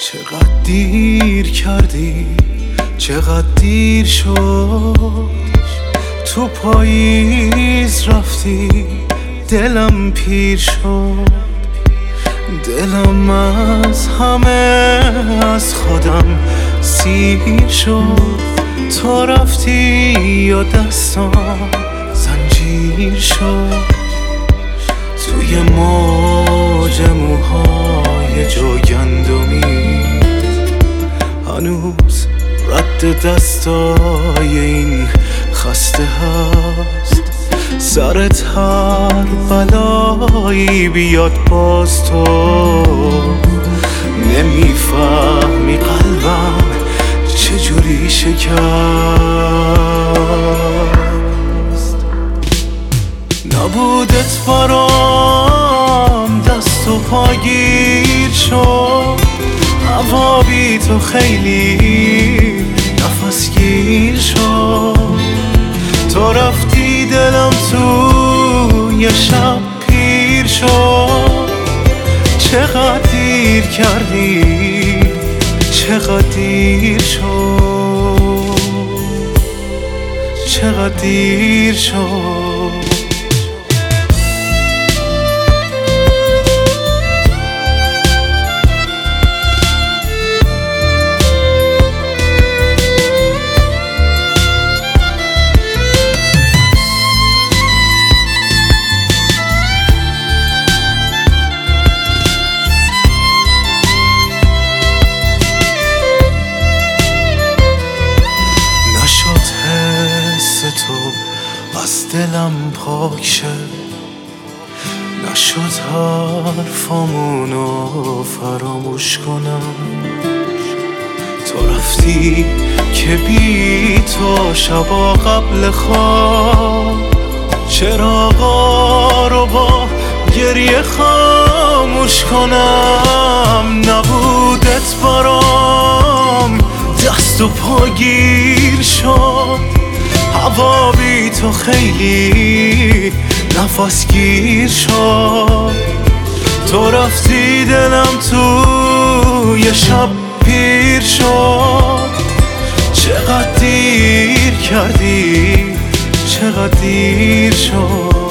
چقدر دیر کردی، چقدر دیر شد، تو پاییز رفتی دلم پیر شد. دلم از همه از خودم سیر شد. تو رفتی یا دستام زنجیر شد. توی موج موهای جوگندمی هنوز رد دستای این خسته هست. سرت هر بلایی بیاد باز تو نمیفهمی قلبم چجوری شکست. نبودت برام دست و پاگیر شد. هوا بی تو خیلی نفس گیر شد. تو رفتی دلم تو یه شب پیر شد. چقدر دیر کردی، چقدر دیر شد، چقدر دیر شد. تو از دلم پاک شه، نشد حرفامونو فراموش کنم. تو رفتی که بی تو شبا قبل خواب چراغا رو با گریه خاموش کنم. نبودت برام دست و پا گیر شد. هوا بی تو خیلی نفس گیر شد. تو رفتی دلم تو یه شب پیر شد. چقدر دیر کردی، چقدر دیر شد.